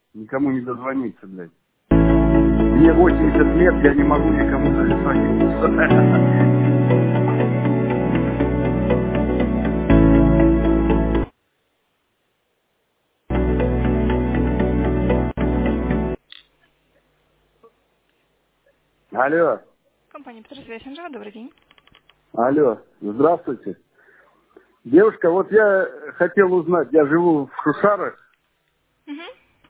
Никому не дозвониться, блядь. Мне 80 лет, я не могу никому дозвониться. Алло, Компания «Петросвязь», Анжела, добрый день. алло, здравствуйте. Девушка, вот я хотел узнать, я живу в Шушарах, Угу.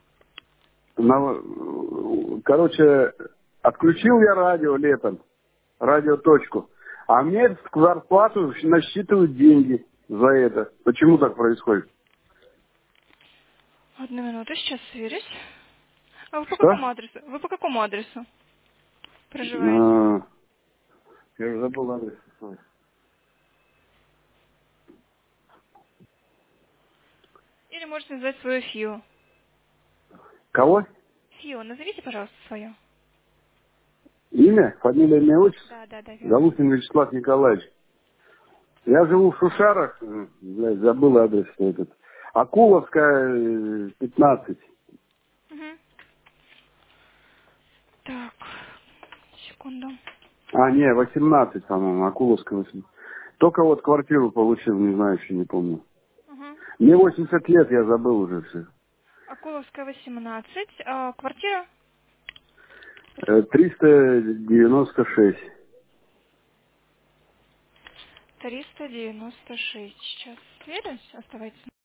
короче, отключил я радио летом, радиоточку, а мне в зарплату насчитывают деньги за это. Почему так происходит? Одну минуту, сейчас сверюсь. А вы по Что? какому адресу? Вы по какому адресу проживаете? А, я уже забыл адрес свой. Или можете назвать свою ФИО. Кого? ФИО, назовите, пожалуйста, свое. Имя, фамилия, имя, отчество? Да, да, да, верно. Галустин Вячеслав Николаевич. Я живу в Шушарах, блядь, забыл адрес этот. Акуловская, 15. Угу. Так, секунду. А, не, 18, по-моему, Акуловская 18. Только вот квартиру получил, не знаю, еще не помню. Угу. Мне 80 лет, я забыл уже все. Акуловская, 18. А, квартира? 396. 396. Сейчас сверюсь, оставайтесь.